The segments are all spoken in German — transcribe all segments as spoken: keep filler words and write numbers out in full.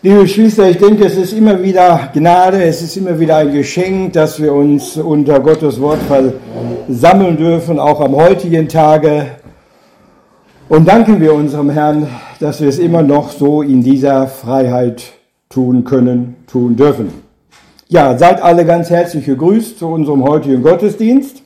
Liebe Geschwister, ich denke, es ist immer wieder Gnade, es ist immer wieder ein Geschenk, dass wir uns unter Gottes Wort versammeln dürfen, auch am heutigen Tage. Und danken wir unserem Herrn, dass wir es immer noch so in dieser Freiheit tun können, tun dürfen. Ja, seid alle ganz herzlich gegrüßt zu unserem heutigen Gottesdienst.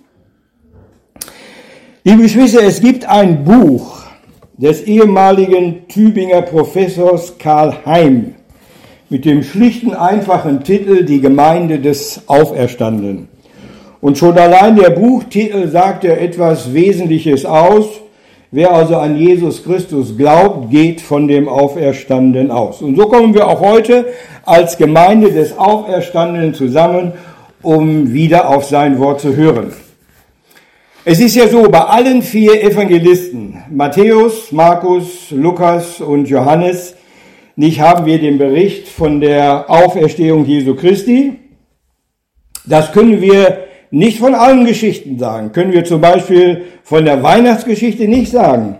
Liebe Geschwister, es gibt ein Buch des ehemaligen Tübinger Professors Karl Heim mit dem schlichten, einfachen Titel Die Gemeinde des Auferstandenen. Und schon allein der Buchtitel sagt ja etwas Wesentliches aus. Wer also an Jesus Christus glaubt, geht von dem Auferstandenen aus. Und so kommen wir auch heute als Gemeinde des Auferstandenen zusammen, um wieder auf sein Wort zu hören. Es ist ja so, bei allen vier Evangelisten, Matthäus, Markus, Lukas und Johannes, nicht haben wir den Bericht von der Auferstehung Jesu Christi. Das können wir nicht von allen Geschichten sagen. Können wir zum Beispiel von der Weihnachtsgeschichte nicht sagen.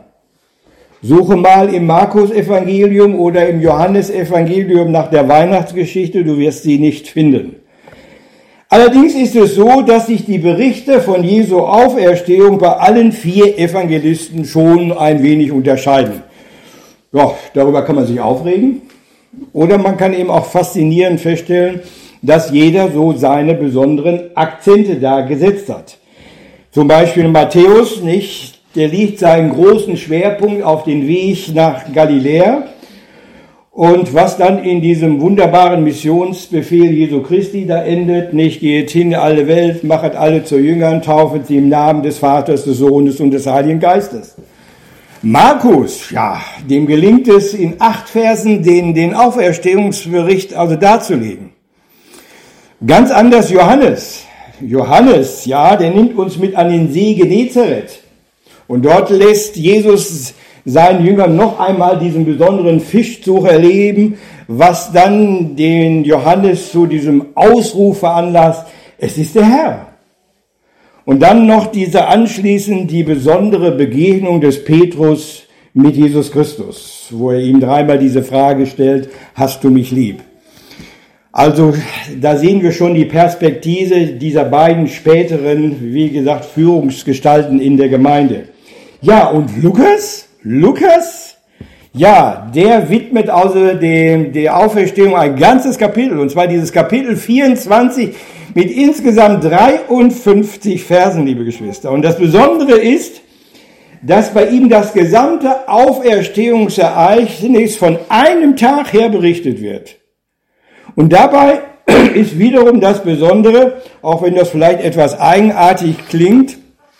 Suche mal im Markus-Evangelium oder im Johannes-Evangelium nach der Weihnachtsgeschichte, du wirst sie nicht finden. Allerdings ist es so, dass sich die Berichte von Jesu Auferstehung bei allen vier Evangelisten schon ein wenig unterscheiden. Ja, darüber kann man sich aufregen. Oder man kann eben auch faszinierend feststellen, dass jeder so seine besonderen Akzente da gesetzt hat. Zum Beispiel Matthäus, nicht? Der legt seinen großen Schwerpunkt auf den Weg nach Galiläa. Und was dann in diesem wunderbaren Missionsbefehl Jesu Christi da endet, nicht, geht hin in alle Welt, machet alle zu Jüngern, taufet sie im Namen des Vaters, des Sohnes und des Heiligen Geistes. Markus, ja, dem gelingt es in acht Versen den, den Auferstehungsbericht also darzulegen. Ganz anders Johannes. Johannes, ja, der nimmt uns mit an den See Genezareth. Und dort lässt Jesus seinen Jüngern noch einmal diesen besonderen Fischzug erleben, was dann den Johannes zu diesem Ausruf veranlasst, es ist der Herr. Und dann noch diese anschließend die besondere Begegnung des Petrus mit Jesus Christus, wo er ihm dreimal diese Frage stellt, hast du mich lieb? Also da sehen wir schon die Perspektive dieser beiden späteren, wie gesagt, Führungsgestalten in der Gemeinde. Ja, und Lukas? Lukas? Ja, der widmet also dem, der Auferstehung ein ganzes Kapitel, und zwar dieses Kapitel vierundzwanzig mit insgesamt dreiundfünfzig Versen, liebe Geschwister. Und das Besondere ist, dass bei ihm das gesamte Auferstehungsereignis von einem Tag her berichtet wird. Und dabei ist wiederum das Besondere, auch wenn das vielleicht etwas eigenartig klingt,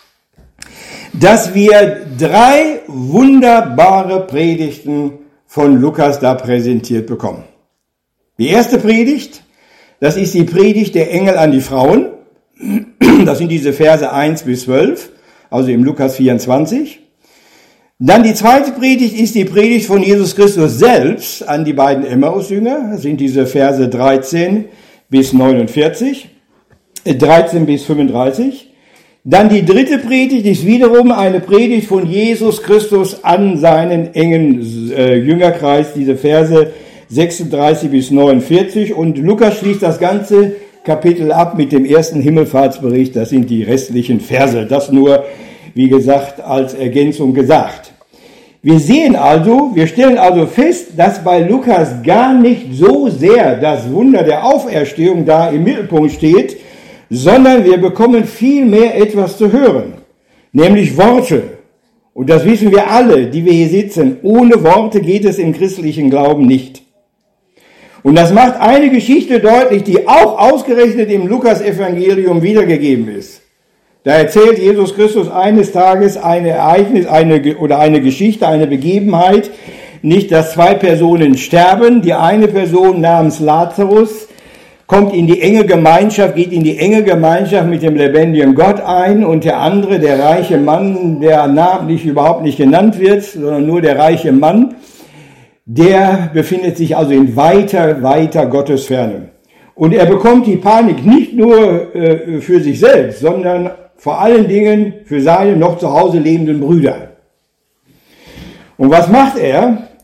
dass wir drei wunderbare Predigten von Lukas da präsentiert bekommen. Die erste Predigt, das ist die Predigt der Engel an die Frauen. Das sind diese Verse eins bis zwölf, also im Lukas vierundzwanzig. Dann die zweite Predigt ist die Predigt von Jesus Christus selbst an die beiden Emmaus-Jünger. Das sind diese Verse dreizehn bis neunundvierzig, äh, dreizehn bis fünfunddreißig. Dann die dritte Predigt ist wiederum eine Predigt von Jesus Christus an seinen engen äh, Jüngerkreis, diese Verse sechsunddreißig bis neunundvierzig. Und Lukas schließt das ganze Kapitel ab mit dem ersten Himmelfahrtsbericht. Das sind die restlichen Verse. Das nur, wie gesagt, als Ergänzung gesagt. Wir sehen also, wir stellen also fest, dass bei Lukas gar nicht so sehr das Wunder der Auferstehung da im Mittelpunkt steht, sondern wir bekommen viel mehr etwas zu hören, nämlich Worte. Und das wissen wir alle, die wir hier sitzen. Ohne Worte geht es im christlichen Glauben nicht. Und das macht eine Geschichte deutlich, die auch ausgerechnet im Lukas-Evangelium wiedergegeben ist. Da erzählt Jesus Christus eines Tages ein Ereignis eine, oder eine Geschichte, eine Begebenheit, nicht, dass zwei Personen sterben. Die eine Person namens Lazarus kommt in die enge Gemeinschaft, geht in die enge Gemeinschaft mit dem lebendigen Gott ein, und der andere, der reiche Mann, der namentlich überhaupt nicht genannt wird, sondern nur der reiche Mann, der befindet sich also in weiter, weiter Gottesferne. Und er bekommt die Panik nicht nur äh, für sich selbst, sondern vor allen Dingen für seine noch zu Hause lebenden Brüder. Und was macht er?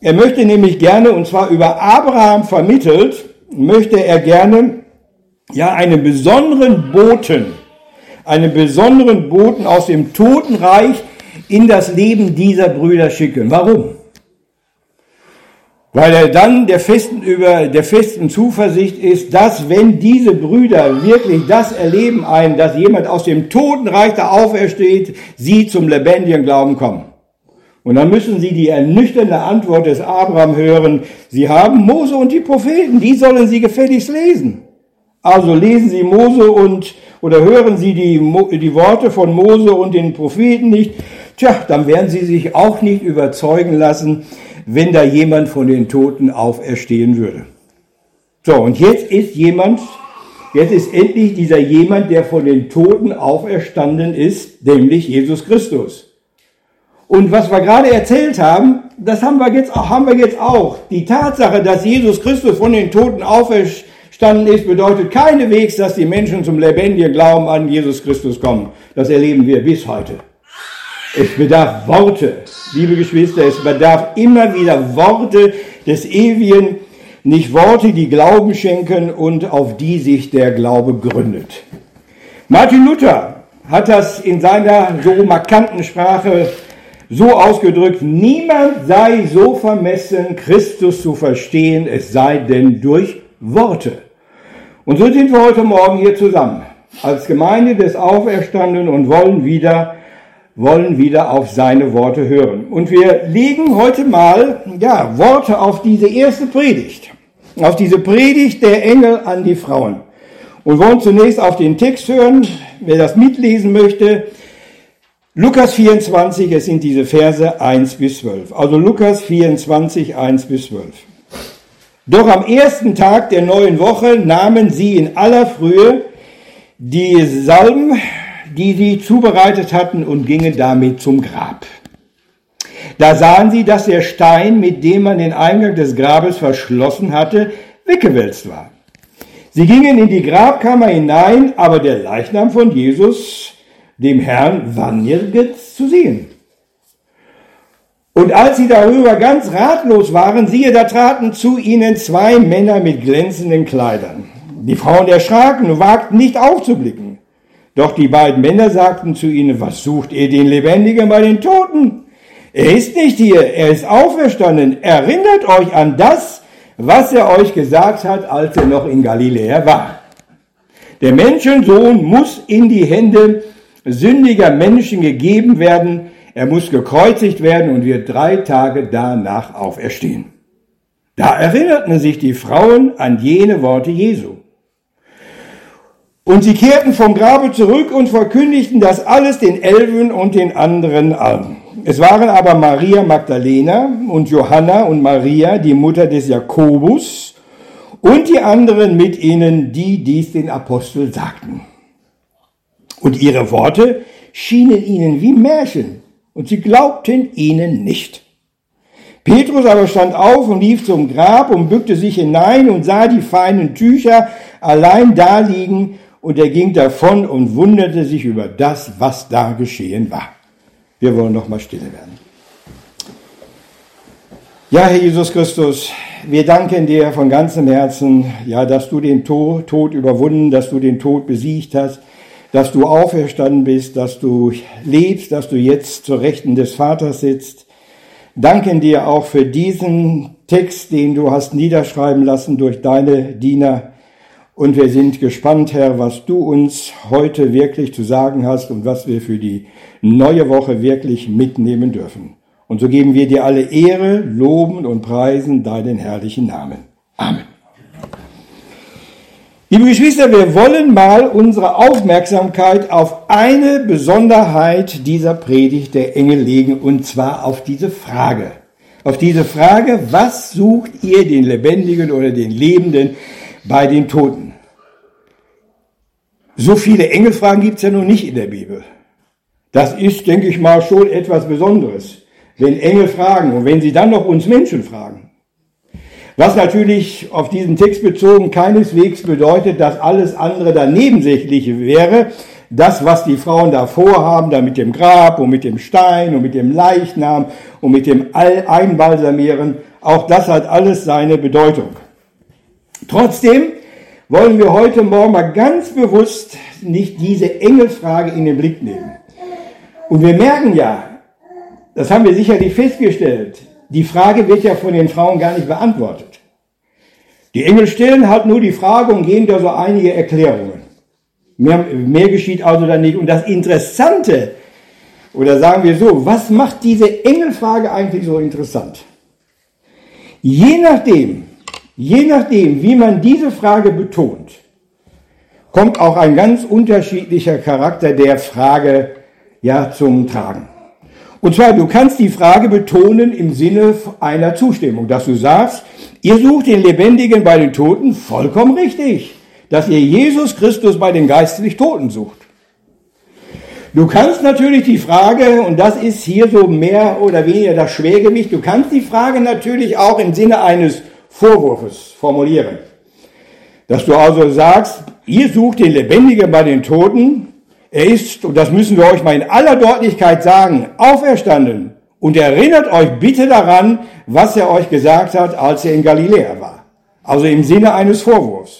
Er möchte nämlich gerne, und zwar über Abraham vermittelt, möchte er gerne ja einen besonderen Boten, einen besonderen Boten aus dem Totenreich in das Leben dieser Brüder schicken. Warum? Weil er dann der festen, über, der festen Zuversicht ist, dass wenn diese Brüder wirklich das erleben, ein, dass jemand aus dem Totenreich da aufersteht, sie zum lebendigen Glauben kommen. Und dann müssen sie die ernüchternde Antwort des Abraham hören. Sie haben Mose und die Propheten, die sollen sie gefälligst lesen. Also lesen Sie Mose und, oder hören Sie die, die Worte von Mose und den Propheten nicht. Tja, dann werden Sie sich auch nicht überzeugen lassen, wenn da jemand von den Toten auferstehen würde. So, und jetzt ist jemand, jetzt ist endlich dieser jemand, der von den Toten auferstanden ist, nämlich Jesus Christus. Und was wir gerade erzählt haben, das haben wir jetzt, haben wir jetzt auch. Die Tatsache, dass Jesus Christus von den Toten auferstanden ist, bedeutet keineswegs, dass die Menschen zum lebendigen Glauben an Jesus Christus kommen. Das erleben wir bis heute. Es bedarf Worte, liebe Geschwister, es bedarf immer wieder Worte des Ewigen, nicht Worte, die Glauben schenken und auf die sich der Glaube gründet. Martin Luther hat das in seiner so markanten Sprache so ausgedrückt: Niemand sei so vermessen, Christus zu verstehen, es sei denn durch Worte. Und so sind wir heute Morgen hier zusammen, als Gemeinde des Auferstandenen und wollen wieder wollen wieder auf seine Worte hören. Und wir legen heute mal, ja, Worte auf diese erste Predigt, auf diese Predigt der Engel an die Frauen. Und wollen zunächst auf den Text hören, wer das mitlesen möchte. Lukas vierundzwanzig, es sind diese Verse eins bis zwölf. Also Lukas vierundzwanzig, eins bis zwölf. Doch am ersten Tag der neuen Woche nahmen sie in aller Frühe die Salben, die sie zubereitet hatten, und gingen damit zum Grab. Da sahen sie, dass der Stein, mit dem man den Eingang des Grabes verschlossen hatte, weggewälzt war. Sie gingen in die Grabkammer hinein, aber der Leichnam von Jesus, dem Herrn, war nirgends zu sehen. Und als sie darüber ganz ratlos waren, siehe, da traten zu ihnen zwei Männer mit glänzenden Kleidern. Die Frauen erschraken und wagten nicht aufzublicken. Doch die beiden Männer sagten zu ihnen: Was sucht ihr den Lebendigen bei den Toten? Er ist nicht hier, er ist auferstanden. Erinnert euch an das, was er euch gesagt hat, als er noch in Galiläa war. Der Menschensohn muss in die Hände sündiger Menschen gegeben werden. Er muss gekreuzigt werden und wird drei Tage danach auferstehen. Da erinnerten sich die Frauen an jene Worte Jesu. Und sie kehrten vom Grabe zurück und verkündigten das alles den Elfen und den anderen allen. Es waren aber Maria Magdalena und Johanna und Maria, die Mutter des Jakobus, und die anderen mit ihnen, die dies den Aposteln sagten. Und ihre Worte schienen ihnen wie Märchen, und sie glaubten ihnen nicht. Petrus aber stand auf und lief zum Grab und bückte sich hinein und sah die feinen Tücher allein da liegen, und er ging davon und wunderte sich über das, was da geschehen war. Wir wollen noch mal stille werden. Ja, Herr Jesus Christus, wir danken dir von ganzem Herzen, ja, dass du den Tod, Tod überwunden, dass du den Tod besiegt hast, dass du auferstanden bist, dass du lebst, dass du jetzt zur Rechten des Vaters sitzt. Danken dir auch für diesen Text, den du hast niederschreiben lassen durch deine Diener. Und wir sind gespannt, Herr, was du uns heute wirklich zu sagen hast und was wir für die neue Woche wirklich mitnehmen dürfen. Und so geben wir dir alle Ehre, loben und preisen deinen herrlichen Namen. Amen. Liebe Geschwister, wir wollen mal unsere Aufmerksamkeit auf eine Besonderheit dieser Predigt der Engel legen, und zwar auf diese Frage. Auf diese Frage: Was sucht ihr den Lebendigen oder den Lebenden bei den Toten? So viele Engelfragen gibt es ja noch nicht in der Bibel. Das ist, denke ich mal, schon etwas Besonderes, wenn Engel fragen und wenn sie dann noch uns Menschen fragen. Was natürlich auf diesen Text bezogen keineswegs bedeutet, dass alles andere dann nebensächlich wäre, das, was die Frauen da vorhaben, da mit dem Grab und mit dem Stein und mit dem Leichnam und mit dem Einbalsamieren, auch das hat alles seine Bedeutung. Trotzdem wollen wir heute Morgen mal ganz bewusst nicht diese Engelsfrage in den Blick nehmen. Und wir merken ja, das haben wir sicherlich festgestellt, die Frage wird ja von den Frauen gar nicht beantwortet. Die Engel stellen halt nur die Frage und geben da so einige Erklärungen. Mehr, mehr geschieht also dann nicht. Und das Interessante, oder sagen wir so, was macht diese Engelfrage eigentlich so interessant? Je nachdem, je nachdem, wie man diese Frage betont, kommt auch ein ganz unterschiedlicher Charakter der Frage ja zum Tragen. Und zwar, du kannst die Frage betonen im Sinne einer Zustimmung, dass du sagst, ihr sucht den Lebendigen bei den Toten, vollkommen richtig, dass ihr Jesus Christus bei den geistlich Toten sucht. Du kannst natürlich die Frage, und das ist hier so mehr oder weniger das Schwergewicht, du kannst die Frage natürlich auch im Sinne eines Vorwurfes formulieren. Dass du also sagst, ihr sucht den Lebendigen bei den Toten, er ist, und das müssen wir euch mal in aller Deutlichkeit sagen, auferstanden. Und erinnert euch bitte daran, was er euch gesagt hat, als er in Galiläa war. Also im Sinne eines Vorwurfs.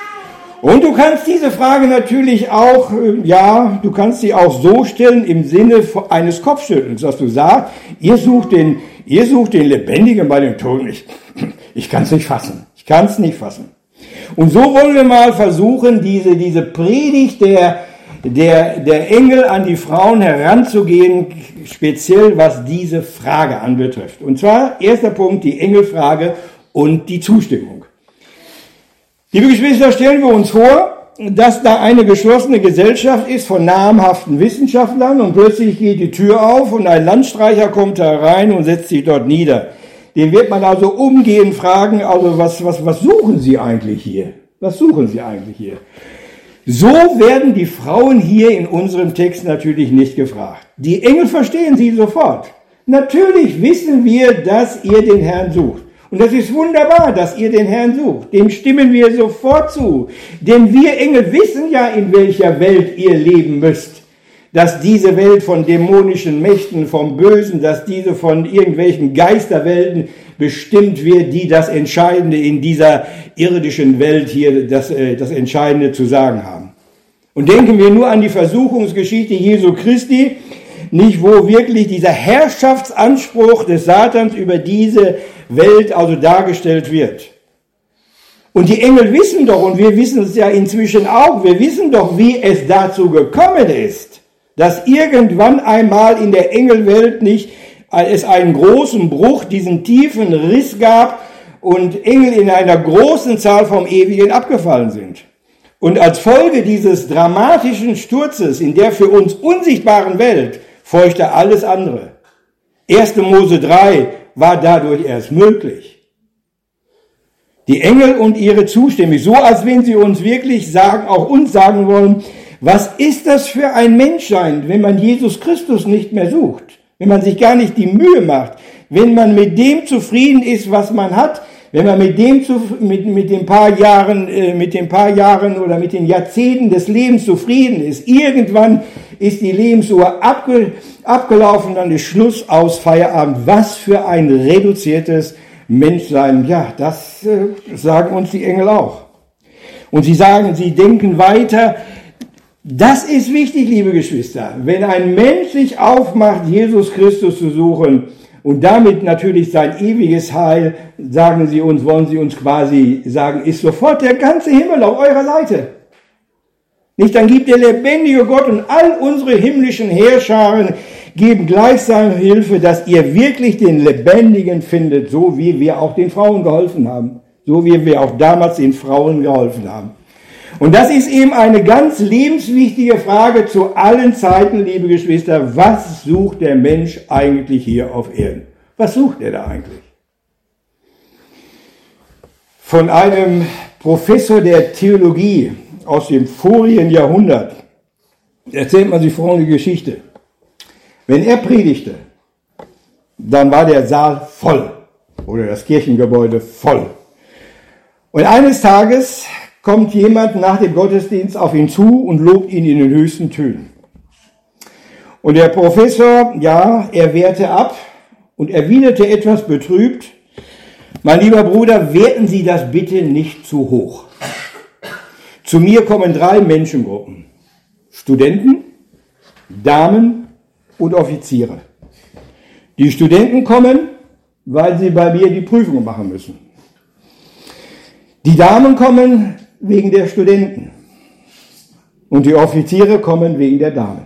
Und du kannst diese Frage natürlich auch, ja, du kannst sie auch so stellen im Sinne eines Kopfschüttelns, dass du sagst, ihr sucht den, ihr sucht den Lebendigen bei den Toten. Ich, ich kann es nicht fassen. Ich kann es nicht fassen. Und so wollen wir mal versuchen, diese, diese Predigt der, der, der Engel an die Frauen heranzugehen, speziell was diese Frage anbetrifft. Und zwar, erster Punkt, die Engelfrage und die Zustimmung. Liebe Geschwister, stellen wir uns vor, dass da eine geschlossene Gesellschaft ist von namhaften Wissenschaftlern und plötzlich geht die Tür auf und ein Landstreicher kommt herein und setzt sich dort nieder. Den wird man also umgehend fragen, also was, was, was suchen Sie eigentlich hier? Was suchen Sie eigentlich hier? So werden die Frauen hier in unserem Text natürlich nicht gefragt. Die Engel verstehen sie sofort. Natürlich wissen wir, dass ihr den Herrn sucht. Und das ist wunderbar, dass ihr den Herrn sucht. Dem stimmen wir sofort zu. Denn wir Engel wissen ja, in welcher Welt ihr leben müsst. Dass diese Welt von dämonischen Mächten, vom Bösen, dass diese von irgendwelchen Geisterwelten bestimmt wird, die das Entscheidende in dieser irdischen Welt hier, das, das Entscheidende zu sagen haben. Und denken wir nur an die Versuchungsgeschichte Jesu Christi, nicht wo wirklich dieser Herrschaftsanspruch des Satans über diese Welt also dargestellt wird. Und die Engel wissen doch, und wir wissen es ja inzwischen auch, wir wissen doch, wie es dazu gekommen ist, dass irgendwann einmal in der Engelwelt nicht es einen großen Bruch, diesen tiefen Riss gab und Engel in einer großen Zahl vom Ewigen abgefallen sind. Und als Folge dieses dramatischen Sturzes in der für uns unsichtbaren Welt folgte alles andere. erster Mose drei war dadurch erst möglich. Die Engel und ihre Zustimmung, so als wenn sie uns wirklich sagen, auch uns sagen wollen, was ist das für ein Menschsein, wenn man Jesus Christus nicht mehr sucht, wenn man sich gar nicht die Mühe macht, wenn man mit dem zufrieden ist, was man hat, wenn man mit dem zu, mit, mit den paar Jahren, äh, mit den paar Jahren oder mit den Jahrzehnten des Lebens zufrieden ist. Irgendwann ist die Lebensuhr abge, abgelaufen, dann ist Schluss aus Feierabend. Was für ein reduziertes Menschsein. Ja, das äh, sagen uns die Engel auch. Und sie sagen, sie denken weiter. Das ist wichtig, liebe Geschwister. Wenn ein Mensch sich aufmacht, Jesus Christus zu suchen und damit natürlich sein ewiges Heil, sagen sie uns, wollen sie uns quasi sagen, ist sofort der ganze Himmel auf eurer Seite. Nicht, dann gibt der lebendige Gott und all unsere himmlischen Heerscharen geben gleichsam Hilfe, dass ihr wirklich den Lebendigen findet, so wie wir auch den Frauen geholfen haben. So wie wir auch damals den Frauen geholfen haben. Und das ist eben eine ganz lebenswichtige Frage zu allen Zeiten, liebe Geschwister. Was sucht der Mensch eigentlich hier auf Erden? Was sucht er da eigentlich? Von einem Professor der Theologie aus dem vorigen Jahrhundert erzählt man sich folgende Geschichte. Wenn er predigte, dann war der Saal voll oder das Kirchengebäude voll. Und eines Tages kommt jemand nach dem Gottesdienst auf ihn zu und lobt ihn in den höchsten Tönen. Und der Professor, ja, er wehrte ab und erwiderte etwas betrübt: Mein lieber Bruder, werten Sie das bitte nicht zu hoch. Zu mir kommen drei Menschengruppen: Studenten, Damen und Offiziere. Die Studenten kommen, weil sie bei mir die Prüfungen machen müssen. Die Damen kommen wegen der Studenten. Und die Offiziere kommen wegen der Damen.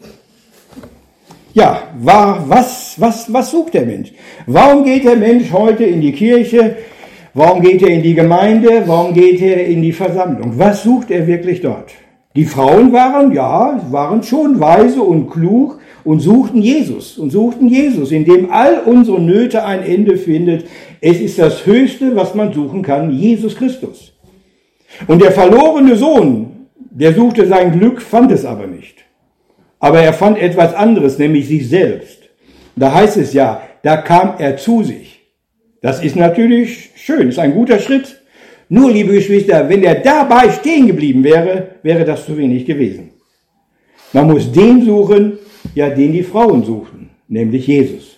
Ja, war, was, was, was sucht der Mensch? Warum geht der Mensch heute in die Kirche? Warum geht er in die Gemeinde? Warum geht er in die Versammlung? Was sucht er wirklich dort? Die Frauen waren, ja, waren schon weise und klug und suchten Jesus und suchten Jesus, in dem all unsere Nöte ein Ende findet. Es ist das Höchste, was man suchen kann, Jesus Christus. Und der verlorene Sohn, der suchte sein Glück, fand es aber nicht. Aber er fand etwas anderes, nämlich sich selbst. Da heißt es ja, da kam er zu sich. Das ist natürlich schön, ist ein guter Schritt. Nur, liebe Geschwister, wenn er dabei stehen geblieben wäre, wäre das zu wenig gewesen. Man muss den suchen, ja, den die Frauen suchen, nämlich Jesus.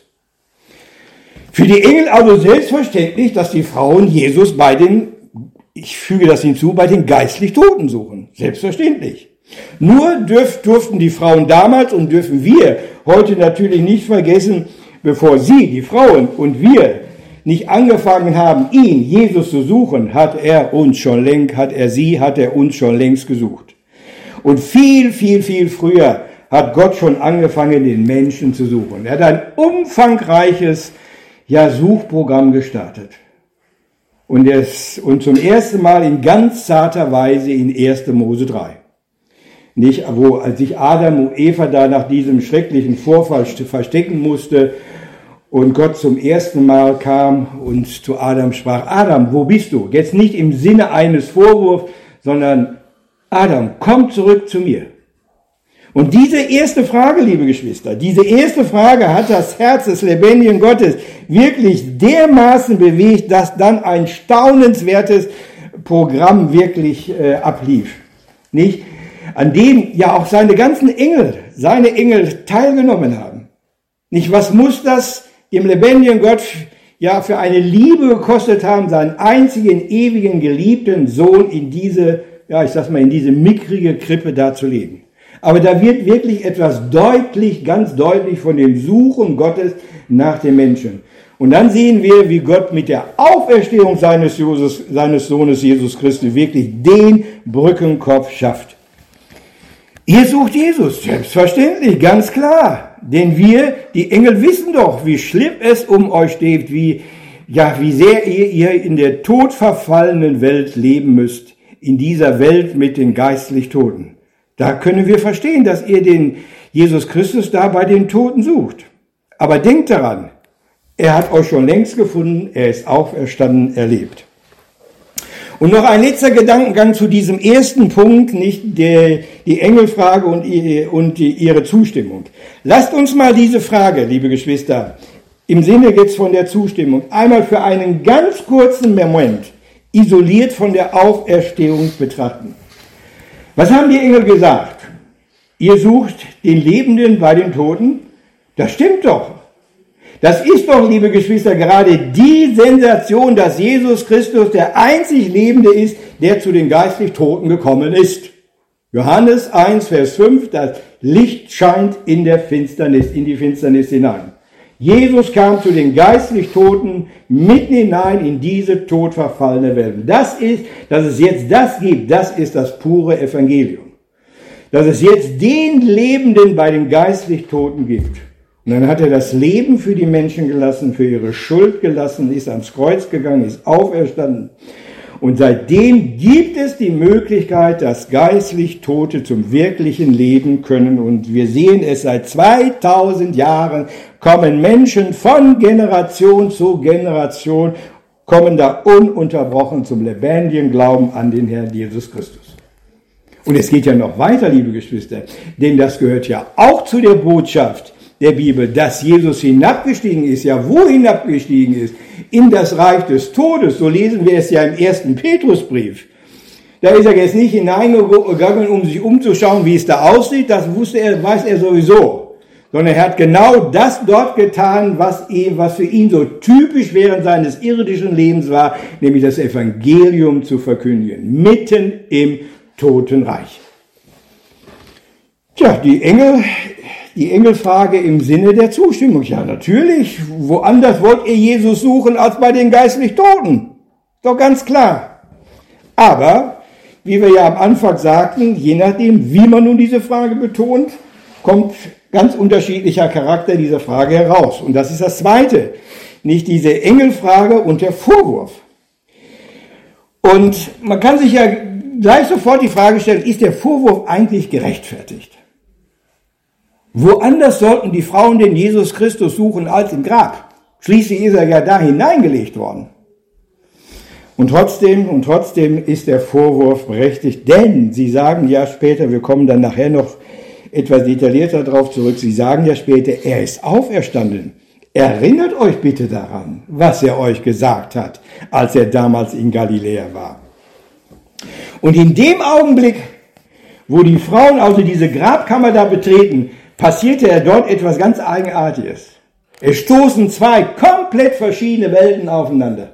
Für die Engel also selbstverständlich, dass die Frauen Jesus bei den, ich füge das hinzu, bei den geistlich Toten suchen. Selbstverständlich. Nur dürf, durften die Frauen damals und dürfen wir heute natürlich nicht vergessen, bevor sie, die Frauen und wir, nicht angefangen haben, ihn, Jesus, zu suchen, hat er uns schon längst, hat er sie, hat er uns schon längst gesucht. Und viel, viel, viel früher hat Gott schon angefangen, den Menschen zu suchen. Er hat ein umfangreiches, ja, Suchprogramm gestartet. Und, es, und zum ersten Mal in ganz zarter Weise in erster Mose drei. Nicht, wo als sich Adam und Eva da nach diesem schrecklichen Vorfall verstecken musste, und Gott zum ersten Mal kam und zu Adam sprach: Adam, wo bist du? Jetzt nicht im Sinne eines Vorwurfs, sondern: Adam, komm zurück zu mir. Und diese erste Frage, liebe Geschwister, diese erste Frage hat das Herz des lebendigen Gottes wirklich dermaßen bewegt, dass dann ein staunenswertes Programm wirklich äh, ablief. Nicht? An dem ja auch seine ganzen Engel, seine Engel teilgenommen haben. Nicht? Was muss das dem lebendigen Gott ja für eine Liebe gekostet haben, seinen einzigen, ewigen, geliebten Sohn in diese, ja, ich sag's mal, in diese mickrige Krippe da zu legen. Aber da wird wirklich etwas deutlich, ganz deutlich von dem Suchen Gottes nach dem Menschen. Und dann sehen wir, wie Gott mit der Auferstehung seines, Jesus, seines Sohnes Jesus Christus wirklich den Brückenkopf schafft. Ihr sucht Jesus, selbstverständlich, ganz klar. Denn wir, die Engel, wissen doch, wie schlimm es um euch steht, wie, ja, wie sehr ihr, ihr in der todverfallenen Welt leben müsst, in dieser Welt mit den geistlich Toten. Da können wir verstehen, dass ihr den Jesus Christus da bei den Toten sucht. Aber denkt daran, er hat euch schon längst gefunden, er ist auferstanden, er lebt. Und noch ein letzter Gedankengang zu diesem ersten Punkt, nicht der, die Engelfrage und, und die, ihre Zustimmung. Lasst uns mal diese Frage, liebe Geschwister, im Sinne jetzt von der Zustimmung, einmal für einen ganz kurzen Moment isoliert von der Auferstehung betrachten. Was haben die Engel gesagt? Ihr sucht den Lebenden bei den Toten? Das stimmt doch. Das ist doch, liebe Geschwister, gerade die Sensation, dass Jesus Christus der einzig Lebende ist, der zu den geistlich Toten gekommen ist. Johannes eins, Vers fünf, das Licht scheint in der Finsternis, in die Finsternis hinein. Jesus kam zu den geistlich Toten mitten hinein in diese todverfallene Welt. Das ist, dass es jetzt das gibt, das ist das pure Evangelium. Dass es jetzt den Lebenden bei den geistlich Toten gibt. Und dann hat er das Leben für die Menschen gelassen, für ihre Schuld gelassen, ist ans Kreuz gegangen, ist auferstanden. Und seitdem gibt es die Möglichkeit, dass geistlich Tote zum wirklichen Leben können. Und wir sehen es seit zweitausend Jahren, kommen Menschen von Generation zu Generation, kommen da ununterbrochen zum lebendigen Glauben an den Herrn Jesus Christus. Und es geht ja noch weiter, liebe Geschwister, denn das gehört ja auch zu der Botschaft der Bibel, dass Jesus hinabgestiegen ist, ja wo hinabgestiegen ist, in das Reich des Todes, so lesen wir es ja im ersten Petrusbrief. Da ist er jetzt nicht hineingegangen, um sich umzuschauen, wie es da aussieht, das wusste er, weiß er sowieso. Sondern er hat genau das dort getan, was, ihm, was für ihn so typisch während seines irdischen Lebens war, nämlich das Evangelium zu verkündigen, mitten im Totenreich. Tja, die Engel, die Engelfrage im Sinne der Zustimmung. Ja, natürlich, woanders wollt ihr Jesus suchen als bei den geistlich Toten. Doch ganz klar. Aber, wie wir ja am Anfang sagten, je nachdem, wie man nun diese Frage betont, kommt ganz unterschiedlicher Charakter dieser Frage heraus. Und das ist das Zweite. Nicht diese Engelfrage und der Vorwurf. Und man kann sich ja gleich sofort die Frage stellen, ist der Vorwurf eigentlich gerechtfertigt? Woanders sollten die Frauen den Jesus Christus suchen als im Grab. Schließlich ist er ja da hineingelegt worden. Und trotzdem, und trotzdem ist der Vorwurf berechtigt, denn sie sagen ja später, wir kommen dann nachher noch etwas detaillierter darauf zurück, sie sagen ja später, er ist auferstanden. Erinnert euch bitte daran, was er euch gesagt hat, als er damals in Galiläa war. Und in dem Augenblick, wo die Frauen also diese Grabkammer da betreten, passierte ja dort etwas ganz Eigenartiges. Es stoßen zwei komplett verschiedene Welten aufeinander.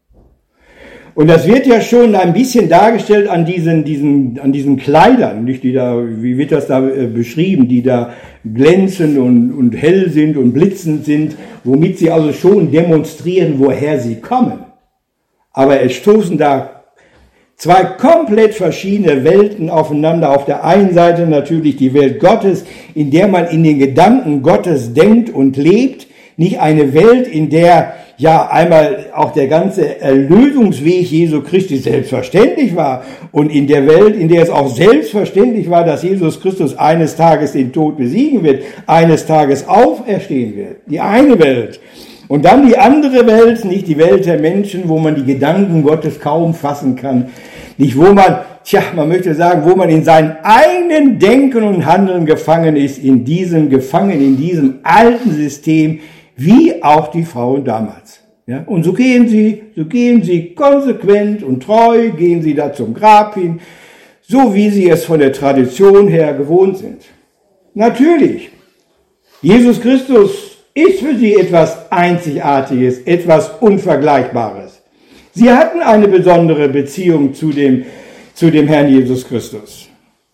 Und das wird ja schon ein bisschen dargestellt an diesen, diesen, an diesen Kleidern, nicht, die da, wie wird das da äh, beschrieben, die da glänzend und, und hell sind und blitzend sind, womit sie also schon demonstrieren, woher sie kommen. Aber es stoßen da zwei komplett verschiedene Welten aufeinander. Auf der einen Seite natürlich die Welt Gottes, in der man in den Gedanken Gottes denkt und lebt. Nicht eine Welt, in der ja einmal auch der ganze Erlösungsweg Jesu Christi selbstverständlich war und in der Welt, in der es auch selbstverständlich war, dass Jesus Christus eines Tages den Tod besiegen wird, eines Tages auferstehen wird. Die eine Welt. Und dann die andere Welt, nicht die Welt der Menschen, wo man die Gedanken Gottes kaum fassen kann. Nicht wo man, tja, man möchte sagen, wo man in seinem eigenen Denken und Handeln gefangen ist, in diesem gefangen, in diesem alten System, wie auch die Frauen damals. Ja, und so gehen sie, so gehen sie konsequent und treu, gehen sie da zum Grab hin, so wie sie es von der Tradition her gewohnt sind. Natürlich, Jesus Christus ist für sie etwas Einzigartiges, etwas Unvergleichbares. Sie hatten eine besondere Beziehung zu dem, zu dem Herrn Jesus Christus.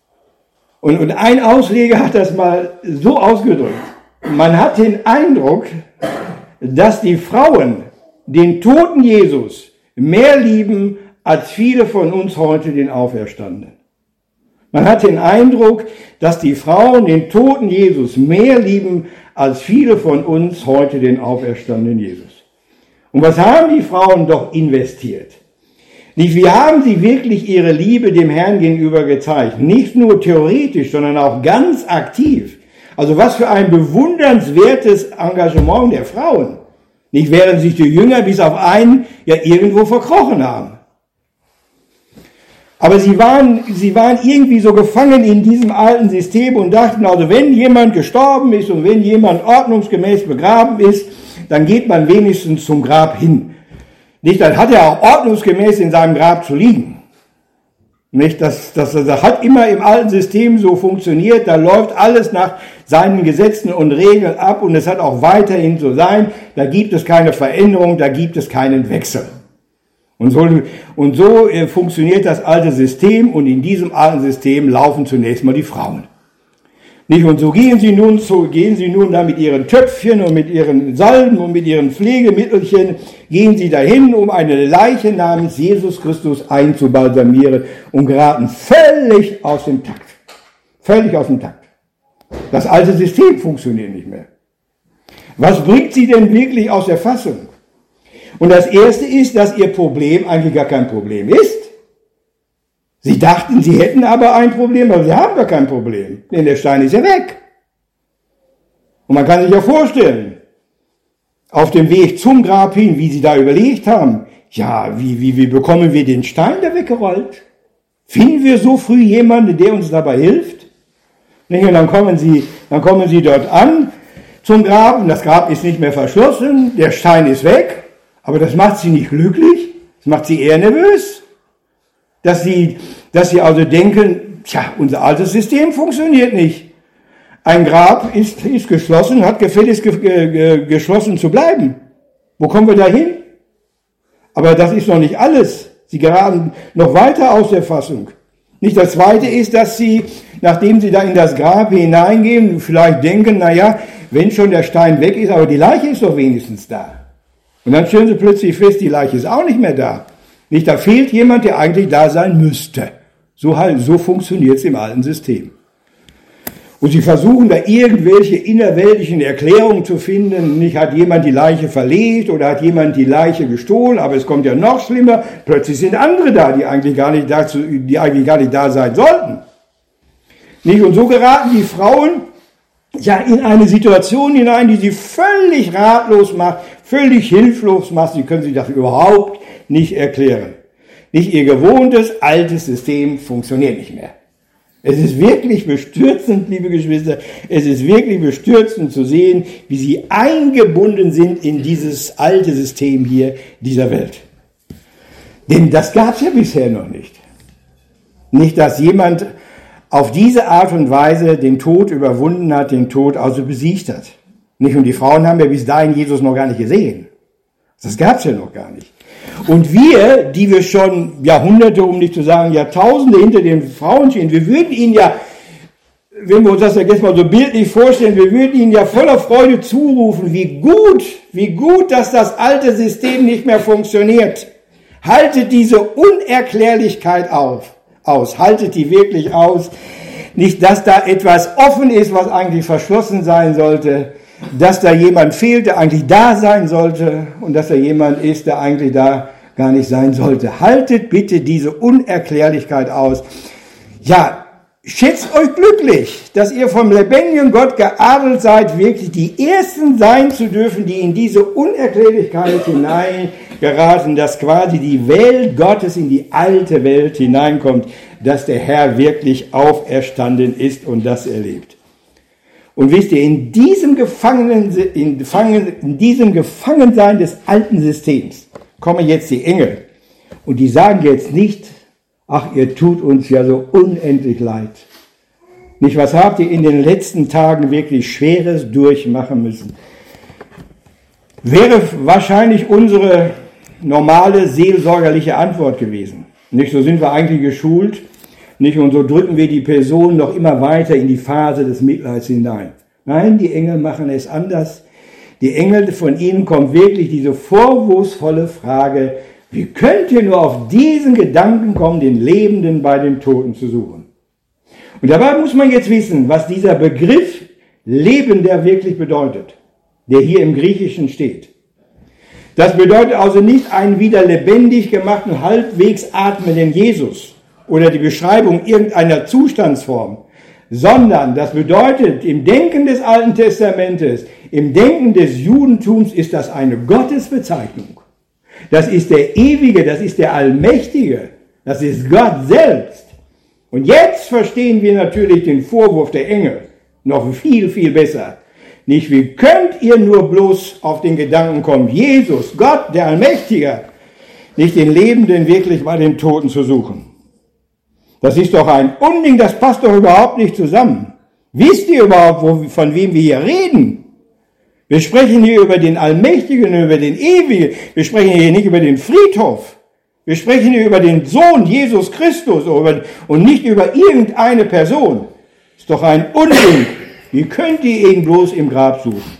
Und, und ein Ausleger hat das mal so ausgedrückt. Man hat den Eindruck, dass die Frauen den toten Jesus mehr lieben als viele von uns heute den Auferstandenen. Man hat den Eindruck, dass die Frauen den toten Jesus mehr lieben als viele von uns heute den auferstandenen Jesus. Und was haben die Frauen doch investiert? Nicht, wie haben sie wirklich ihre Liebe dem Herrn gegenüber gezeigt? Nicht nur theoretisch, sondern auch ganz aktiv. Also was für ein bewundernswertes Engagement der Frauen. Nicht während sich die Jünger bis auf einen ja irgendwo verkrochen haben. Aber sie waren, sie waren irgendwie so gefangen in diesem alten System und dachten, also wenn jemand gestorben ist und wenn jemand ordnungsgemäß begraben ist, dann geht man wenigstens zum Grab hin. Nicht, dann hat er auch ordnungsgemäß in seinem Grab zu liegen. Nicht, das, das, das hat immer im alten System so funktioniert, da läuft alles nach seinen Gesetzen und Regeln ab und es hat auch weiterhin so sein, da gibt es keine Veränderung, da gibt es keinen Wechsel. Und so, und so äh, funktioniert das alte System und in diesem alten System laufen zunächst mal die Frauen. Nicht? Und so gehen sie nun, so gehen sie nun da mit ihren Töpfchen und mit ihren Salben und mit ihren Pflegemittelchen, gehen sie dahin, um eine Leiche namens Jesus Christus einzubalsamieren und geraten völlig aus dem Takt. Völlig aus dem Takt. Das alte System funktioniert nicht mehr. Was bringt sie denn wirklich aus der Fassung? Und das Erste ist, dass ihr Problem eigentlich gar kein Problem ist. Sie dachten, sie hätten aber ein Problem, aber sie haben gar kein Problem, denn der Stein ist ja weg. Und man kann sich ja vorstellen, auf dem Weg zum Grab hin, wie sie da überlegt haben, ja, wie, wie, wie bekommen wir den Stein da weggerollt? Finden wir so früh jemanden, der uns dabei hilft? Und dann kommen sie, dann kommen sie dort an zum Grab und das Grab ist nicht mehr verschlossen, der Stein ist weg, aber das macht sie nicht glücklich, das macht sie eher nervös. Dass sie, dass sie also denken, tja, unser altes System funktioniert nicht. Ein Grab ist, ist geschlossen, hat gefälligst ge, ge, geschlossen zu bleiben. Wo kommen wir da hin? Aber das ist noch nicht alles. Sie geraten noch weiter aus der Fassung. Nicht das Zweite ist, dass sie, nachdem sie da in das Grab hineingehen, vielleicht denken, na ja, wenn schon der Stein weg ist, aber die Leiche ist doch wenigstens da. Und dann stellen sie plötzlich fest, die Leiche ist auch nicht mehr da. Nicht, da fehlt jemand, der eigentlich da sein müsste. So halt, so funktioniert es im alten System. Und sie versuchen da irgendwelche innerweltlichen Erklärungen zu finden. Nicht, hat jemand die Leiche verlegt oder hat jemand die Leiche gestohlen, aber es kommt ja noch schlimmer. Plötzlich sind andere da, die eigentlich gar nicht, dazu, die eigentlich gar nicht da sein sollten. Nicht? Und so geraten die Frauen ja in eine Situation hinein, die sie völlig ratlos macht, völlig hilflos macht. Sie können sich das überhaupt nicht erklären. Nicht, ihr gewohntes, altes System funktioniert nicht mehr. Es ist wirklich bestürzend, liebe Geschwister, es ist wirklich bestürzend zu sehen, wie sie eingebunden sind in dieses alte System hier dieser Welt. Denn das gab es ja bisher noch nicht. Nicht, dass jemand auf diese Art und Weise den Tod überwunden hat, den Tod also besiegt hat. Nicht, und die Frauen haben ja bis dahin Jesus noch gar nicht gesehen. Das gab es ja noch gar nicht. Und wir, die wir schon Jahrhunderte, um nicht zu sagen Jahrtausende hinter den Frauen stehen, wir würden ihnen ja, wenn wir uns das jetzt mal so bildlich vorstellen, wir würden ihnen ja voller Freude zurufen, wie gut, wie gut, dass das alte System nicht mehr funktioniert. Haltet diese Unerklärlichkeit auf, aus, haltet die wirklich aus. Nicht, dass da etwas offen ist, was eigentlich verschlossen sein sollte, dass da jemand fehlt, der eigentlich da sein sollte und dass da jemand ist, der eigentlich da gar nicht sein sollte. Haltet bitte diese Unerklärlichkeit aus. Ja, schätzt euch glücklich, dass ihr vom lebendigen Gott geadelt seid, wirklich die Ersten sein zu dürfen, die in diese Unerklärlichkeit hineingeraten, dass quasi die Welt Gottes in die alte Welt hineinkommt, dass der Herr wirklich auferstanden ist und das erlebt. Und wisst ihr, in diesem Gefangenen, in, in diesem Gefangensein des alten Systems kommen jetzt die Engel. Und die sagen jetzt nicht, ach, ihr tut uns ja so unendlich leid. Nicht, was habt ihr in den letzten Tagen wirklich Schweres durchmachen müssen? Wäre wahrscheinlich unsere normale seelsorgerliche Antwort gewesen. Nicht, so sind wir eigentlich geschult. Nicht, und so drücken wir die Person noch immer weiter in die Phase des Mitleids hinein. Nein, die Engel machen es anders. Die Engel, von ihnen kommt wirklich diese vorwurfsvolle Frage, wie könnt ihr nur auf diesen Gedanken kommen, den Lebenden bei den Toten zu suchen? Und dabei muss man jetzt wissen, was dieser Begriff Lebender wirklich bedeutet, der hier im Griechischen steht. Das bedeutet also nicht einen wieder lebendig gemachten, halbwegs atmenden Jesus oder die Beschreibung irgendeiner Zustandsform, sondern das bedeutet, im Denken des Alten Testamentes, im Denken des Judentums ist das eine Gottesbezeichnung. Das ist der Ewige, das ist der Allmächtige, das ist Gott selbst. Und jetzt verstehen wir natürlich den Vorwurf der Engel noch viel, viel besser. Nicht, wie könnt ihr nur bloß auf den Gedanken kommen, Jesus, Gott, der Allmächtige, nicht den Lebenden wirklich bei den Toten zu suchen. Das ist doch ein Unding, das passt doch überhaupt nicht zusammen. Wisst ihr überhaupt, wo, von wem wir hier reden? Wir sprechen hier über den Allmächtigen, über den Ewigen. Wir sprechen hier nicht über den Friedhof. Wir sprechen hier über den Sohn Jesus Christus und nicht über irgendeine Person. Ist doch ein Unding. Wie könnt ihr ihn bloß im Grab suchen?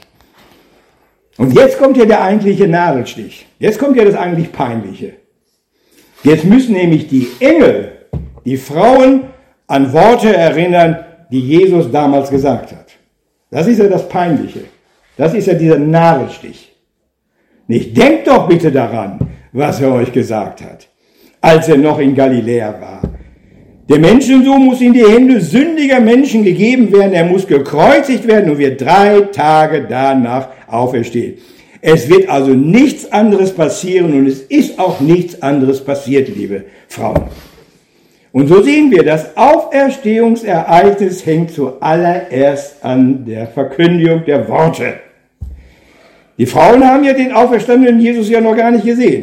Und jetzt kommt ja der eigentliche Nadelstich. Jetzt kommt ja das eigentlich Peinliche. Jetzt müssen nämlich die Engel die Frauen an Worte erinnern, die Jesus damals gesagt hat. Das ist ja das Peinliche. Das ist ja dieser Nadelstich. Nicht, denkt doch bitte daran, was er euch gesagt hat, als er noch in Galiläa war. Der Menschensohn muss in die Hände sündiger Menschen gegeben werden, er muss gekreuzigt werden und wird drei Tage danach auferstehen. Es wird also nichts anderes passieren und es ist auch nichts anderes passiert, liebe Frauen. Und so sehen wir, das Auferstehungsereignis hängt zuallererst an der Verkündigung der Worte. Die Frauen haben ja den auferstandenen Jesus ja noch gar nicht gesehen.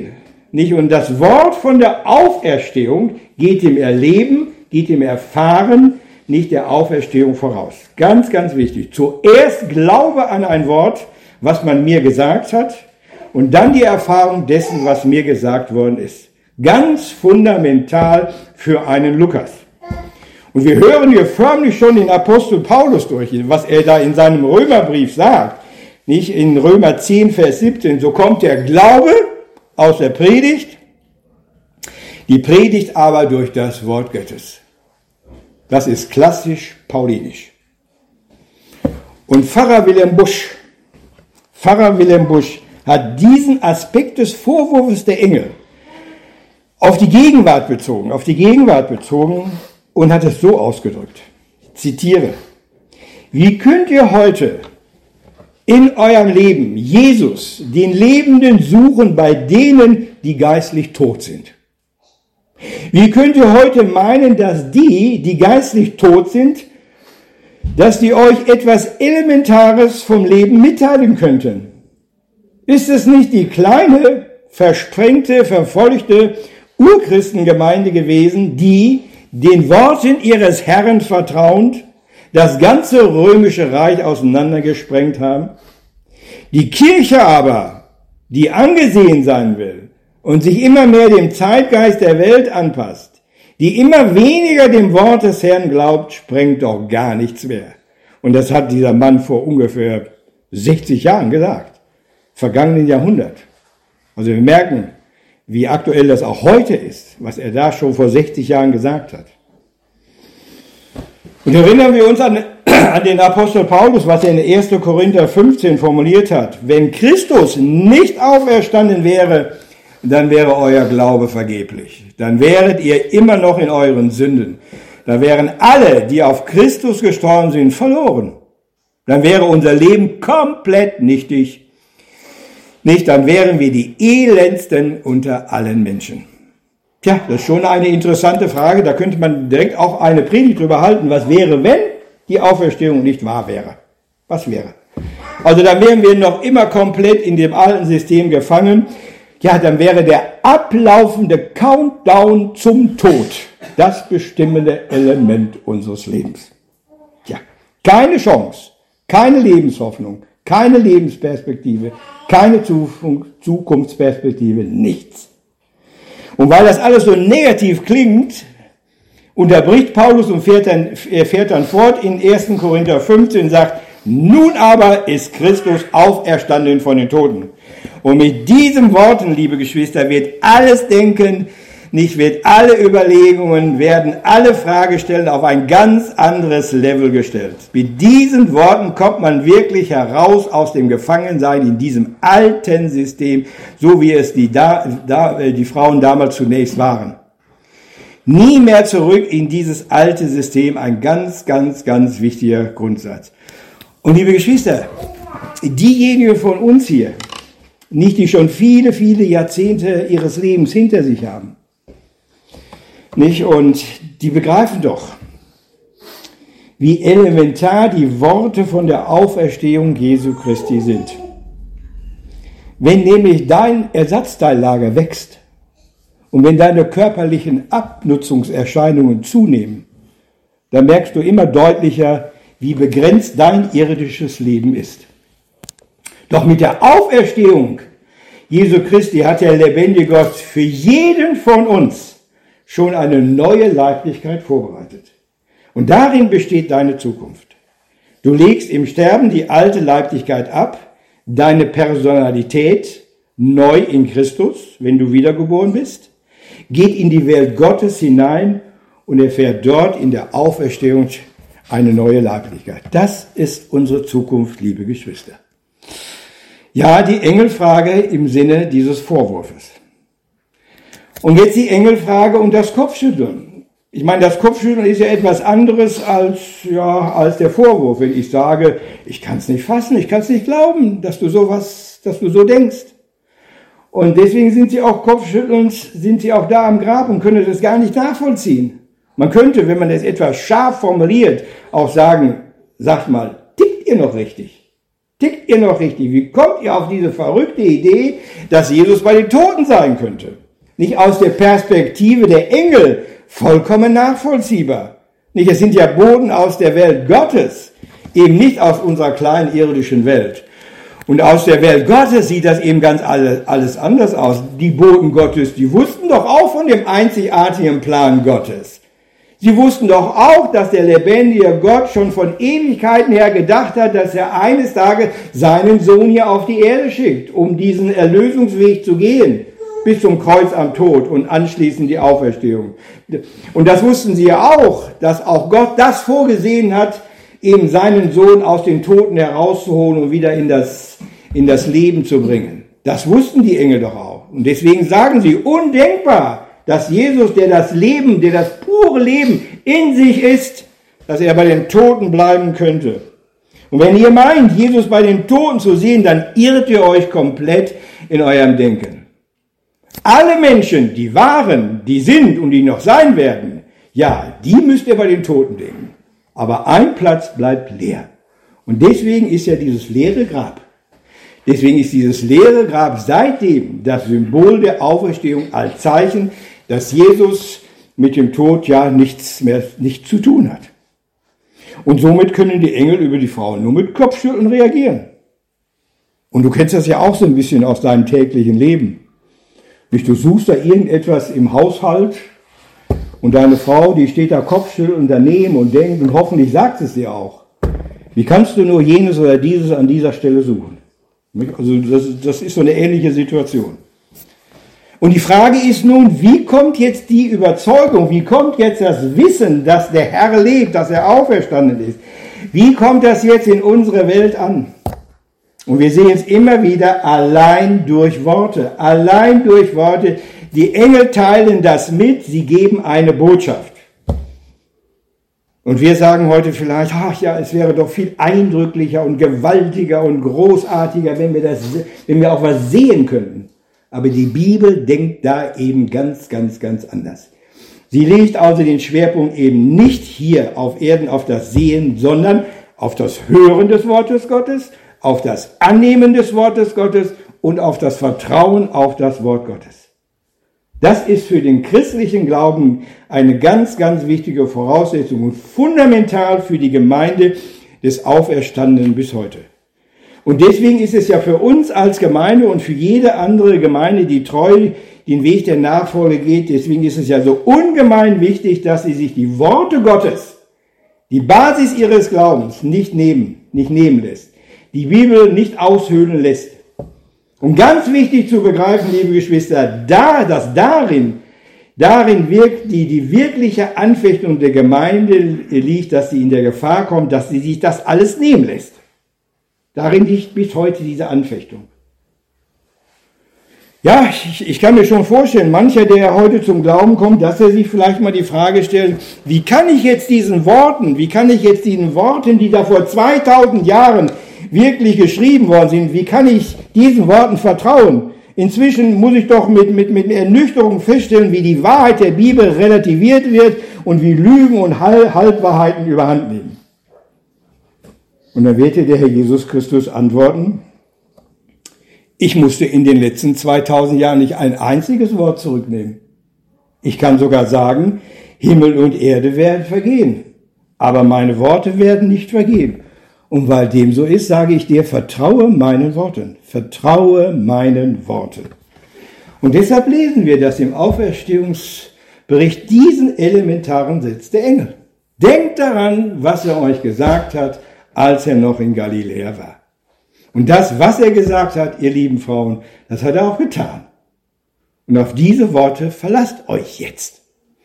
Nicht? Und das Wort von der Auferstehung geht dem Erleben, geht dem Erfahren, nicht der Auferstehung voraus. Ganz, ganz wichtig. Zuerst Glaube an ein Wort, was man mir gesagt hat, und dann die Erfahrung dessen, was mir gesagt worden ist. Ganz fundamental für einen Lukas. Und wir hören hier förmlich schon den Apostel Paulus durch, was er da in seinem Römerbrief sagt. Nicht in Römer zehn, Vers siebzehn, so kommt der Glaube aus der Predigt, die Predigt aber durch das Wort Gottes. Das ist klassisch paulinisch. Und Pfarrer Wilhelm Busch, Pfarrer Wilhelm Busch hat diesen Aspekt des Vorwurfs der Engel auf die Gegenwart bezogen, auf die Gegenwart bezogen und hat es so ausgedrückt. Ich zitiere: Wie könnt ihr heute in eurem Leben Jesus, den Lebenden, suchen bei denen, die geistlich tot sind? Wie könnt ihr heute meinen, dass die, die geistlich tot sind, dass die euch etwas Elementares vom Leben mitteilen könnten? Ist es nicht die kleine, versprengte, verfolgte Urchristengemeinde gewesen, die, den Worten ihres Herrn vertrauend, das ganze römische Reich auseinandergesprengt haben? Die Kirche aber, die angesehen sein will und sich immer mehr dem Zeitgeist der Welt anpasst, die immer weniger dem Wort des Herrn glaubt, sprengt doch gar nichts mehr. Und das hat dieser Mann vor ungefähr sechzig Jahren gesagt. Vergangenen Jahrhundert. Also wir merken, wie aktuell das auch heute ist, was er da schon vor sechzig Jahren gesagt hat. Und erinnern wir uns an, an den Apostel Paulus, was er in erster Korinther fünfzehn formuliert hat. Wenn Christus nicht auferstanden wäre, dann wäre euer Glaube vergeblich. Dann wäret ihr immer noch in euren Sünden. Da wären alle, die auf Christus gestorben sind, verloren. Dann wäre unser Leben komplett nichtig. Nicht, dann wären wir die elendsten unter allen Menschen. Tja, das ist schon eine interessante Frage. Da könnte man direkt auch eine Predigt drüber halten. Was wäre, wenn die Auferstehung nicht wahr wäre? Was wäre? Also dann wären wir noch immer komplett in dem alten System gefangen. Ja, dann wäre der ablaufende Countdown zum Tod das bestimmende Element unseres Lebens. Tja, keine Chance, keine Lebenshoffnung, keine Lebensperspektive, keine Zukunftsperspektive, nichts. Und weil das alles so negativ klingt, unterbricht Paulus und fährt dann, er fährt dann fort in erster Korinther fünfzehn und sagt, nun aber ist Christus auferstanden von den Toten. Und mit diesen Worten, liebe Geschwister, wird alles Denken, nicht wird alle Überlegungen, werden alle Fragestellungen auf ein ganz anderes Level gestellt. Mit diesen Worten kommt man wirklich heraus aus dem Gefangensein in diesem alten System, so wie es die, da, da, die Frauen damals zunächst waren. Nie mehr zurück in dieses alte System, ein ganz, ganz, ganz wichtiger Grundsatz. Und liebe Geschwister, diejenigen von uns hier, nicht die schon viele, viele Jahrzehnte ihres Lebens hinter sich haben, nicht? Und die begreifen doch, wie elementar die Worte von der Auferstehung Jesu Christi sind. Wenn nämlich dein Ersatzteillager wächst und wenn deine körperlichen Abnutzungserscheinungen zunehmen, dann merkst du immer deutlicher, wie begrenzt dein irdisches Leben ist. Doch mit der Auferstehung Jesu Christi hat der lebendige Gott für jeden von uns schon eine neue Leiblichkeit vorbereitet. Und darin besteht deine Zukunft. Du legst im Sterben die alte Leiblichkeit ab, deine Personalität neu in Christus, wenn du wiedergeboren bist, geht in die Welt Gottes hinein und erfährt dort in der Auferstehung eine neue Leiblichkeit. Das ist unsere Zukunft, liebe Geschwister. Ja, die Engelfrage im Sinne dieses Vorwurfs. Und jetzt die Engelfrage und das Kopfschütteln. Ich meine, das Kopfschütteln ist ja etwas anderes als, ja, als der Vorwurf. Wenn ich sage, ich kann es nicht fassen, ich kann es nicht glauben, dass du sowas, dass du so denkst. Und deswegen sind sie auch kopfschüttelnd, sind sie auch da am Grab und können das gar nicht nachvollziehen. Man könnte, wenn man das etwas scharf formuliert, auch sagen, sagt mal, tickt ihr noch richtig? Tickt ihr noch richtig? Wie kommt ihr auf diese verrückte Idee, dass Jesus bei den Toten sein könnte? Nicht aus der Perspektive der Engel, vollkommen nachvollziehbar. Nicht, es sind ja Boten aus der Welt Gottes, eben nicht aus unserer kleinen irdischen Welt. Und aus der Welt Gottes sieht das eben ganz alles, alles anders aus. Die Boten Gottes, die wussten doch auch von dem einzigartigen Plan Gottes. Sie wussten doch auch, dass der lebendige Gott schon von Ewigkeiten her gedacht hat, dass er eines Tages seinen Sohn hier auf die Erde schickt, um diesen Erlösungsweg zu gehen, bis zum Kreuz am Tod und anschließend die Auferstehung. Und das wussten sie ja auch, dass auch Gott das vorgesehen hat, eben seinen Sohn aus den Toten herauszuholen und wieder in das, in das Leben zu bringen. Das wussten die Engel doch auch. Und deswegen sagen sie, undenkbar, dass Jesus, der das Leben, der das pure Leben in sich ist, dass er bei den Toten bleiben könnte. Und wenn ihr meint, Jesus bei den Toten zu sehen, dann irrt ihr euch komplett in eurem Denken. Alle Menschen, die waren, die sind und die noch sein werden, ja, die müsst ihr bei den Toten denken. Aber ein Platz bleibt leer. Und deswegen ist ja dieses leere Grab. Deswegen ist dieses leere Grab seitdem das Symbol der Auferstehung als Zeichen, dass Jesus mit dem Tod ja nichts mehr nichts zu tun hat. Und somit können die Engel über die Frauen nur mit Kopfschütteln reagieren. Und du kennst das ja auch so ein bisschen aus deinem täglichen Leben. Nicht, du suchst da irgendetwas im Haushalt und deine Frau, die steht da kopfschüttelnd daneben und denkt und hoffentlich sagt es dir auch. Wie kannst du nur jenes oder dieses an dieser Stelle suchen? Also das, das ist so eine ähnliche Situation. Und die Frage ist nun, wie kommt jetzt die Überzeugung, wie kommt jetzt das Wissen, dass der Herr lebt, dass er auferstanden ist? Wie kommt das jetzt in unsere Welt an? Und wir sehen es immer wieder allein durch Worte, allein durch Worte. Die Engel teilen das mit, sie geben eine Botschaft. Und wir sagen heute vielleicht, ach ja, es wäre doch viel eindrücklicher und gewaltiger und großartiger, wenn wir das, wenn wir auch was sehen könnten. Aber die Bibel denkt da eben ganz, ganz, ganz anders. Sie legt also den Schwerpunkt eben nicht hier auf Erden auf das Sehen, sondern auf das Hören des Wortes Gottes, auf das Annehmen des Wortes Gottes und auf das Vertrauen auf das Wort Gottes. Das ist für den christlichen Glauben eine ganz, ganz wichtige Voraussetzung und fundamental für die Gemeinde des Auferstandenen bis heute. Und deswegen ist es ja für uns als Gemeinde und für jede andere Gemeinde, die treu den Weg der Nachfolge geht, deswegen ist es ja so ungemein wichtig, dass sie sich die Worte Gottes, die Basis ihres Glaubens, nicht nehmen, nicht nehmen lässt, die Bibel nicht aushöhlen lässt. Und ganz wichtig zu begreifen, liebe Geschwister, da, dass darin, darin wirkt die, die wirkliche Anfechtung der Gemeinde liegt, dass sie in der Gefahr kommt, dass sie sich das alles nehmen lässt. Darin liegt bis heute diese Anfechtung. Ja, ich, ich kann mir schon vorstellen, mancher, der heute zum Glauben kommt, dass er sich vielleicht mal die Frage stellt, wie kann ich jetzt diesen Worten, wie kann ich jetzt diesen Worten, die da vor zweitausend Jahren wirklich geschrieben worden sind, wie kann ich diesen Worten vertrauen? Inzwischen muss ich doch mit, mit, mit Ernüchterung feststellen, wie die Wahrheit der Bibel relativiert wird und wie Lügen und Halbwahrheiten überhand nehmen. Und dann wird dir der Herr Jesus Christus antworten, ich musste in den letzten zweitausend Jahren nicht ein einziges Wort zurücknehmen. Ich kann sogar sagen, Himmel und Erde werden vergehen, aber meine Worte werden nicht vergehen. Und weil dem so ist, sage ich dir, vertraue meinen Worten, vertraue meinen Worten. Und deshalb lesen wir das im Auferstehungsbericht, diesen elementaren Satz der Engel. Denkt daran, was er euch gesagt hat, als er noch in Galiläa war. Und das, was er gesagt hat, ihr lieben Frauen, das hat er auch getan. Und auf diese Worte verlasst euch jetzt.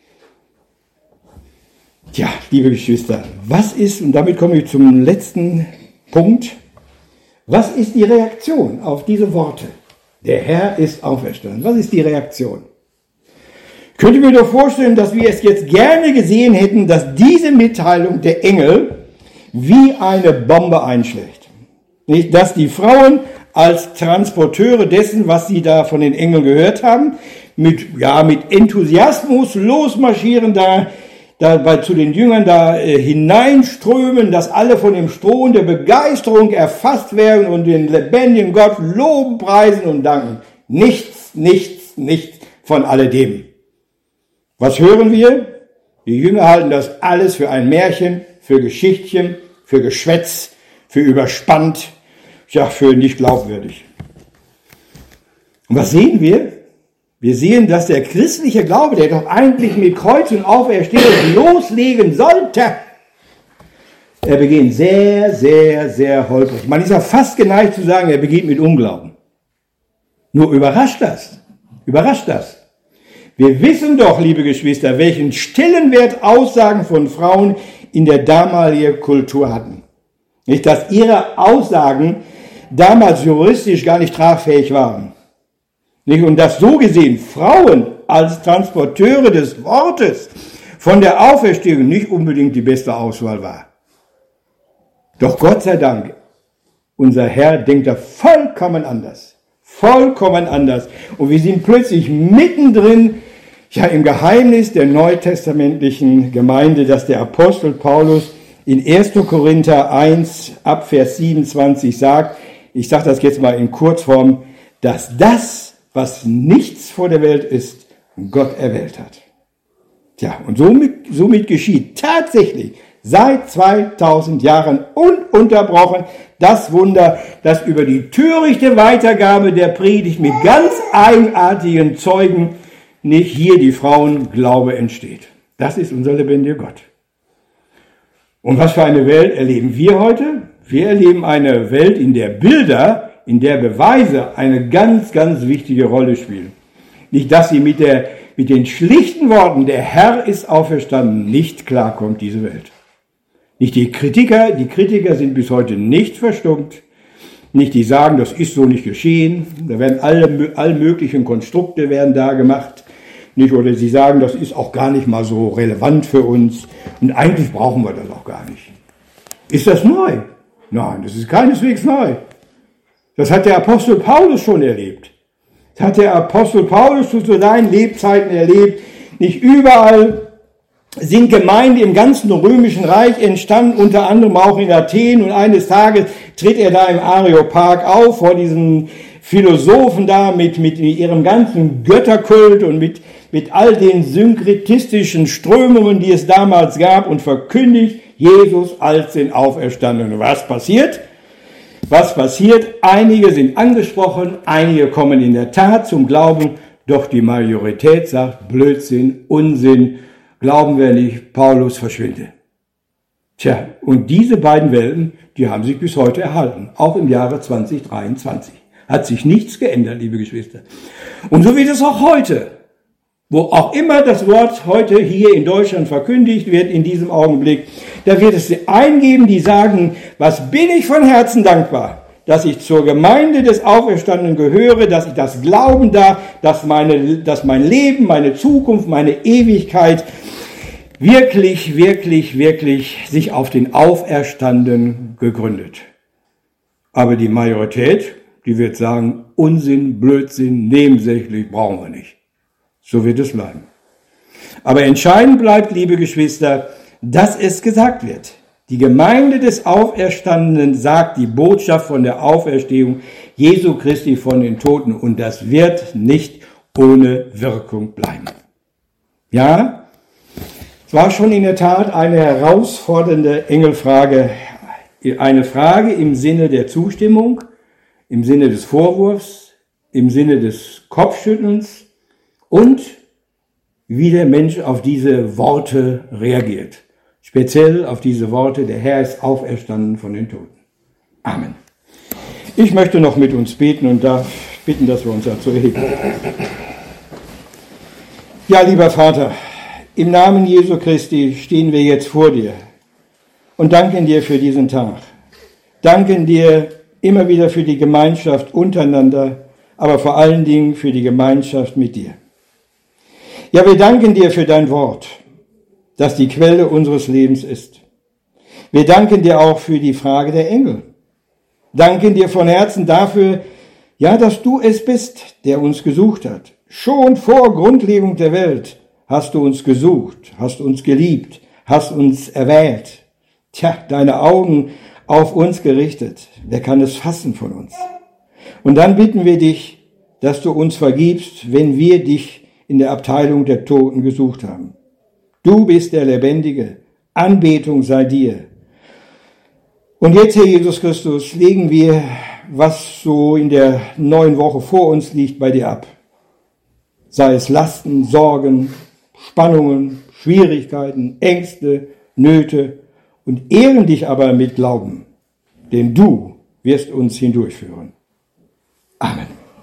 Tja, liebe Geschwister, was ist, und damit komme ich zum letzten Punkt, was ist die Reaktion auf diese Worte? Der Herr ist auferstanden. Was ist die Reaktion? Ich könnte mir doch vorstellen, dass wir es jetzt gerne gesehen hätten, dass diese Mitteilung der Engel wie eine Bombe einschlägt. Nicht, dass die Frauen als Transporteure dessen, was sie da von den Engeln gehört haben, mit, ja, mit Enthusiasmus losmarschieren, da dabei zu den Jüngern da äh, hineinströmen, dass alle von dem Strom der Begeisterung erfasst werden und den lebendigen Gott loben, preisen und danken. Nichts, nichts, nichts von alledem. Was hören wir? Die Jünger halten das alles für ein Märchen, für Geschichtchen, für Geschwätz, für überspannt, ja, für nicht glaubwürdig. Und was sehen wir? Wir sehen, dass der christliche Glaube, der doch eigentlich mit Kreuz und Auferstehung loslegen sollte, er beginnt sehr, sehr, sehr holprig. Man ist ja fast geneigt zu sagen, er beginnt mit Unglauben. Nur überrascht das. Überrascht das. Wir wissen doch, liebe Geschwister, welchen Stellenwert Aussagen von Frauen in der damaligen Kultur hatten. Nicht, dass ihre Aussagen damals juristisch gar nicht tragfähig waren. Nicht, und dass so gesehen Frauen als Transporteure des Wortes von der Auferstehung nicht unbedingt die beste Auswahl war. Doch Gott sei Dank, unser Herr denkt da vollkommen anders. Vollkommen anders. Und wir sind plötzlich mittendrin, ja, im Geheimnis der neutestamentlichen Gemeinde, dass der Apostel Paulus in erster Korinther eins ab Vers siebenundzwanzig sagt, ich sage das jetzt mal in Kurzform, dass das, was nichts vor der Welt ist, Gott erwählt hat. Tja, und somit, somit geschieht tatsächlich seit zweitausend Jahren ununterbrochen das Wunder, dass über die törichte Weitergabe der Predigt mit ganz eigenartigen Zeugen nicht hier die Frauen Glaube entsteht. Das ist unser lebendiger Gott. Und was für eine Welt erleben wir heute? Wir erleben eine Welt, in der Bilder, in der Beweise eine ganz, ganz wichtige Rolle spielen. Nicht, dass sie mit, der, mit den schlichten Worten, der Herr ist auferstanden, nicht klarkommt, diese Welt. Nicht die Kritiker, die Kritiker sind bis heute nicht verstummt. Nicht die sagen, das ist so nicht geschehen. Da werden alle, alle möglichen Konstrukte werden da gemacht. Nicht, oder sie sagen, das ist auch gar nicht mal so relevant für uns. Und eigentlich brauchen wir das auch gar nicht. Ist das neu? Nein, das ist keineswegs neu. Das hat der Apostel Paulus schon erlebt. Das hat der Apostel Paulus zu seinen Lebzeiten erlebt. Nicht überall sind Gemeinden im ganzen römischen Reich entstanden, unter anderem auch in Athen. Und eines Tages tritt er da im Areopag auf, vor diesen Philosophen da mit, mit ihrem ganzen Götterkult und mit, mit all den synkretistischen Strömungen, die es damals gab, und verkündigt Jesus als den Auferstandenen. Was passiert? Was passiert? Einige sind angesprochen, einige kommen in der Tat zum Glauben, doch die Majorität sagt Blödsinn, Unsinn, glauben wir nicht, Paulus verschwinde. Tja, und diese beiden Welten, die haben sich bis heute erhalten, auch im Jahre zwanzig dreiundzwanzig. Hat sich nichts geändert, liebe Geschwister. Und so wird es auch heute, wo auch immer das Wort heute hier in Deutschland verkündigt wird, in diesem Augenblick, da wird es eingeben, die sagen, was bin ich von Herzen dankbar, dass ich zur Gemeinde des Auferstandenen gehöre, dass ich das glauben darf, dass, meine, dass mein Leben, meine Zukunft, meine Ewigkeit wirklich, wirklich, wirklich sich auf den Auferstandenen gegründet. Aber die Majorität, die wird sagen, Unsinn, Blödsinn, nebensächlich, brauchen wir nicht. So wird es bleiben. Aber entscheidend bleibt, liebe Geschwister, dass es gesagt wird. Die Gemeinde des Auferstandenen sagt die Botschaft von der Auferstehung Jesu Christi von den Toten, und das wird nicht ohne Wirkung bleiben. Ja, es war schon in der Tat eine herausfordernde Engelfrage, eine Frage im Sinne der Zustimmung, im Sinne des Vorwurfs, im Sinne des Kopfschüttelns und wie der Mensch auf diese Worte reagiert. Speziell auf diese Worte, der Herr ist auferstanden von den Toten. Amen. Ich möchte noch mit uns beten und darf bitten, dass wir uns dazu erheben. Ja, lieber Vater, im Namen Jesu Christi stehen wir jetzt vor dir und danken dir für diesen Tag. Danken dir immer wieder für die Gemeinschaft untereinander, aber vor allen Dingen für die Gemeinschaft mit dir. Ja, wir danken dir für dein Wort, das die Quelle unseres Lebens ist. Wir danken dir auch für die Frage der Engel. Danken dir von Herzen dafür, ja, dass du es bist, der uns gesucht hat. Schon vor Grundlegung der Welt hast du uns gesucht, hast uns geliebt, hast uns erwählt. Tja, deine Augen auf uns gerichtet. Wer kann es fassen von uns? Und dann bitten wir dich, dass du uns vergibst, wenn wir dich in der Abteilung der Toten gesucht haben. Du bist der Lebendige. Anbetung sei dir. Und jetzt, Herr Jesus Christus, legen wir, was so in der neuen Woche vor uns liegt, bei dir ab. Sei es Lasten, Sorgen, Spannungen, Schwierigkeiten, Ängste, Nöte, und ehren dich aber mit Glauben, denn du wirst uns hindurchführen. Amen.